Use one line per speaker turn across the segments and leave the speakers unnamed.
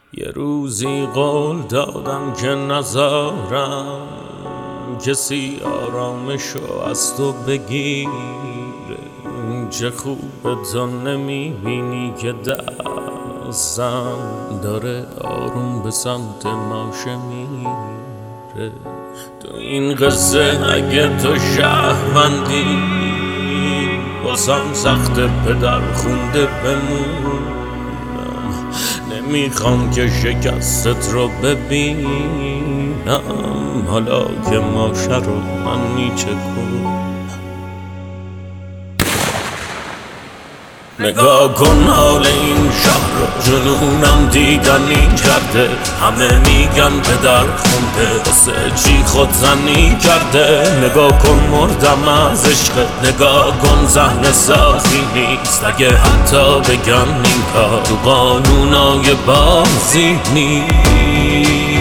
یه روزی قول دادم که نذارم کسی آرامشو از تو بگیره. چه خوبه تو نمیبینی که دستم داره آروم به سمت ماشه میره. تو این قصه اگه تو شهروندی بازم سخت پدر خونده بمونم. نمیخوام که شکستت رو ببینم حالا که ماشه رو من میچکونم. نگاه کن حال این شهر رو، جنونم دیدنی کرده. همه میگن پدر خونده واسه چی خودزنی کرده. نگاه کن مردم از عشق، نگاه کن صحنه سازی نیست. اگه حتی بگن این کار تو قانونای بازی نیست.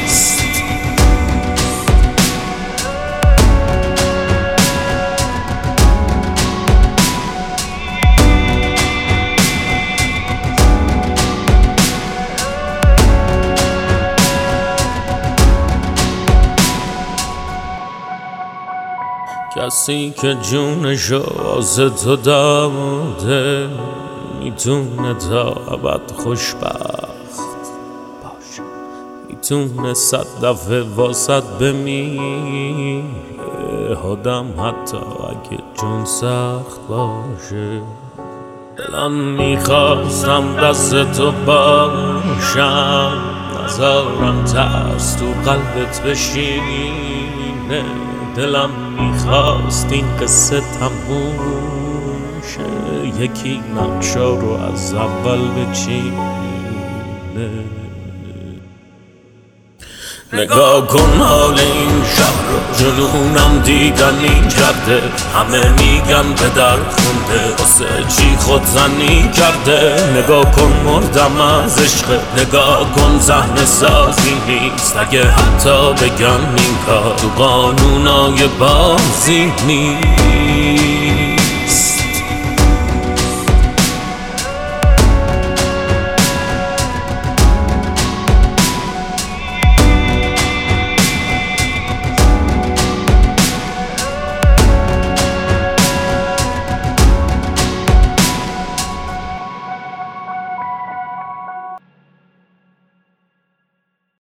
کسی که جونشو از تو داده میتونه تا ابد خوشبخت باشه. میتونه 100 دفعه واسط بمیره آدم حتی اگه جون سخت باشه. دلم میخواستم دست تو باشم، نذارم ترس تو قلبت بشینه. دلم میخواست این قصه تموم شه، یکی نقشا رو از اول بچینه. نگاه کن حال این شهر رو، جنونم دیدنی کرده. همه میگن پدر خونده واسه چی خودزنی کرده. نگاه کن مردم از عشق، نگاه کن صحنه سازی نیست. اگه حتی بگن این کار تو قانونای بازی نیست.